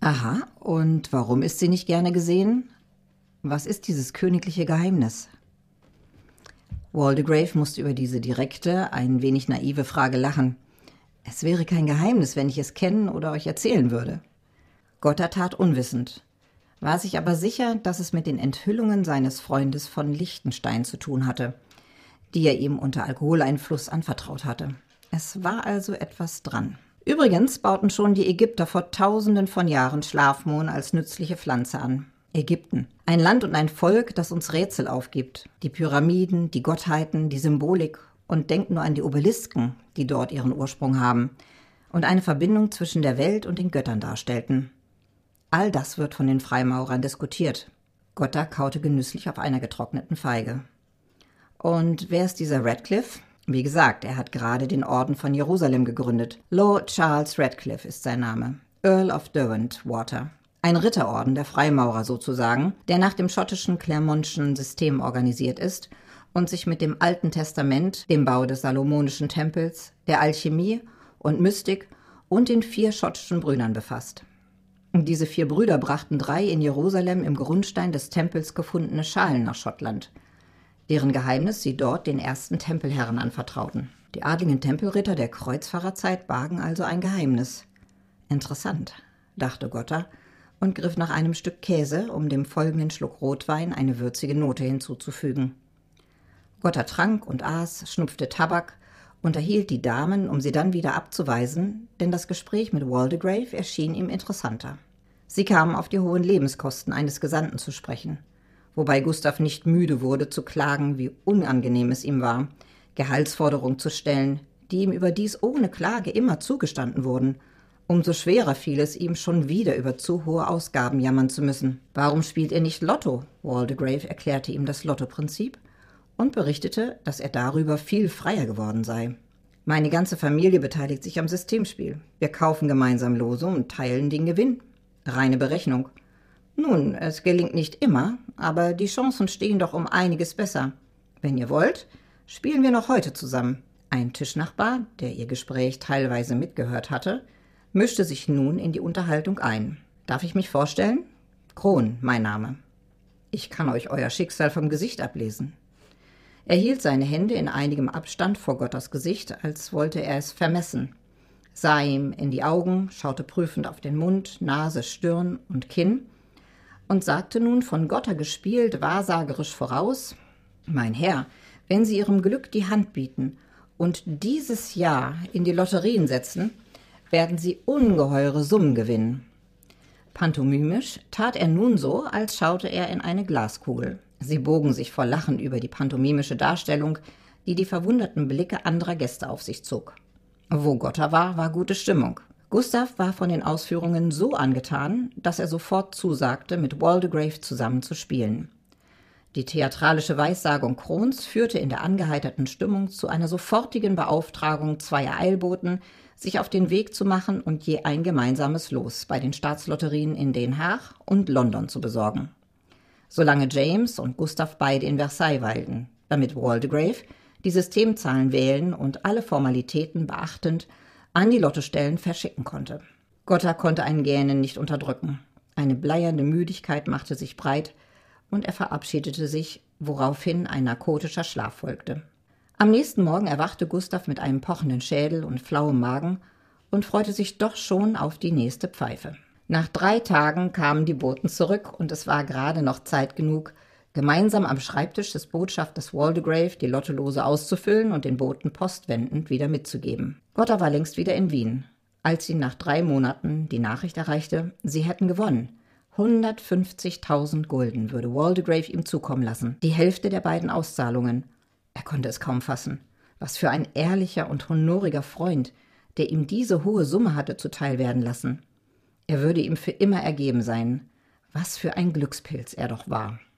Aha, und warum ist sie nicht gerne gesehen? Was ist dieses königliche Geheimnis? Waldegrave musste über diese direkte, ein wenig naive Frage lachen. Es wäre kein Geheimnis, wenn ich es kennen oder euch erzählen würde. Gotter tat unwissend, war sich aber sicher, dass es mit den Enthüllungen seines Freundes von Liechtenstein zu tun hatte, die er ihm unter Alkoholeinfluss anvertraut hatte. Es war also etwas dran. Übrigens bauten schon die Ägypter vor Tausenden von Jahren Schlafmohn als nützliche Pflanze an. Ägypten. Ein Land und ein Volk, das uns Rätsel aufgibt. Die Pyramiden, die Gottheiten, die Symbolik. Und denkt nur an die Obelisken, die dort ihren Ursprung haben und eine Verbindung zwischen der Welt und den Göttern darstellten. All das wird von den Freimaurern diskutiert. Gotter kaute genüsslich auf einer getrockneten Feige. Und wer ist dieser Radcliffe? Wie gesagt, er hat gerade den Orden von Jerusalem gegründet. Lord Charles Radcliffe ist sein Name. Earl of Derwentwater. Ein Ritterorden der Freimaurer sozusagen, der nach dem schottischen Clermontschen System organisiert ist und sich mit dem Alten Testament, dem Bau des Salomonischen Tempels, der Alchemie und Mystik und den 4 schottischen Brüdern befasst. Diese 4 Brüder brachten 3 in Jerusalem im Grundstein des Tempels gefundene Schalen nach Schottland, deren Geheimnis sie dort den ersten Tempelherren anvertrauten. Die adligen Tempelritter der Kreuzfahrerzeit bargen also ein Geheimnis. Interessant, dachte Gotter und griff nach einem Stück Käse, um dem folgenden Schluck Rotwein eine würzige Note hinzuzufügen. Gotter trank und aß, schnupfte Tabak, unterhielt die Damen, um sie dann wieder abzuweisen, denn das Gespräch mit Waldegrave erschien ihm interessanter. Sie kamen auf die hohen Lebenskosten eines Gesandten zu sprechen, wobei Gustav nicht müde wurde zu klagen, wie unangenehm es ihm war, Gehaltsforderungen zu stellen, die ihm überdies ohne Klage immer zugestanden wurden. Umso schwerer fiel es ihm, schon wieder über zu hohe Ausgaben jammern zu müssen. Warum spielt er nicht Lotto? Waldegrave erklärte ihm das Lottoprinzip und berichtete, dass er darüber viel freier geworden sei. Meine ganze Familie beteiligt sich am Systemspiel. Wir kaufen gemeinsam Lose und teilen den Gewinn. Reine Berechnung. Nun, es gelingt nicht immer, aber die Chancen stehen doch um einiges besser. Wenn ihr wollt, spielen wir noch heute zusammen. Ein Tischnachbar, der ihr Gespräch teilweise mitgehört hatte, mischte sich nun in die Unterhaltung ein. Darf ich mich vorstellen? Kron, mein Name. Ich kann euch euer Schicksal vom Gesicht ablesen. Er hielt seine Hände in einigem Abstand vor Gotters Gesicht, als wollte er es vermessen, sah ihm in die Augen, schaute prüfend auf den Mund, Nase, Stirn und Kinn und sagte nun von Gotter gespielt wahrsagerisch voraus: Mein Herr, wenn Sie Ihrem Glück die Hand bieten und dieses Jahr in die Lotterien setzen, werden Sie ungeheure Summen gewinnen. Pantomimisch tat er nun so, als schaute er in eine Glaskugel. Sie bogen sich vor Lachen über die pantomimische Darstellung, die die verwunderten Blicke anderer Gäste auf sich zog. Wo Gotter war, war gute Stimmung. Gustav war von den Ausführungen so angetan, dass er sofort zusagte, mit Waldegrave zusammen zu spielen. Die theatralische Weissagung Krons führte in der angeheiterten Stimmung zu einer sofortigen Beauftragung 2 Eilboten, sich auf den Weg zu machen und je ein gemeinsames Los bei den Staatslotterien in Den Haag und London zu besorgen. Solange James und Gustav beide in Versailles weilten, damit Waldegrave die Systemzahlen wählen und alle Formalitäten beachtend an die Lottostellen verschicken konnte. Gotter konnte ein Gähnen nicht unterdrücken. Eine bleierne Müdigkeit machte sich breit und er verabschiedete sich, woraufhin ein narkotischer Schlaf folgte. Am nächsten Morgen erwachte Gustav mit einem pochenden Schädel und flauem Magen und freute sich doch schon auf die nächste Pfeife. Nach 3 Tagen kamen die Boten zurück und es war gerade noch Zeit genug, gemeinsam am Schreibtisch des Botschafters Waldegrave die Lottolose auszufüllen und den Boten postwendend wieder mitzugeben. Gotter war längst wieder in Wien, als ihn nach 3 Monaten die Nachricht erreichte, sie hätten gewonnen. 150.000 Gulden würde Waldegrave ihm zukommen lassen, die Hälfte der beiden Auszahlungen. Er konnte es kaum fassen. Was für ein ehrlicher und honoriger Freund, der ihm diese hohe Summe hatte zuteil werden lassen. Er würde ihm für immer ergeben sein. Was für ein Glückspilz er doch war.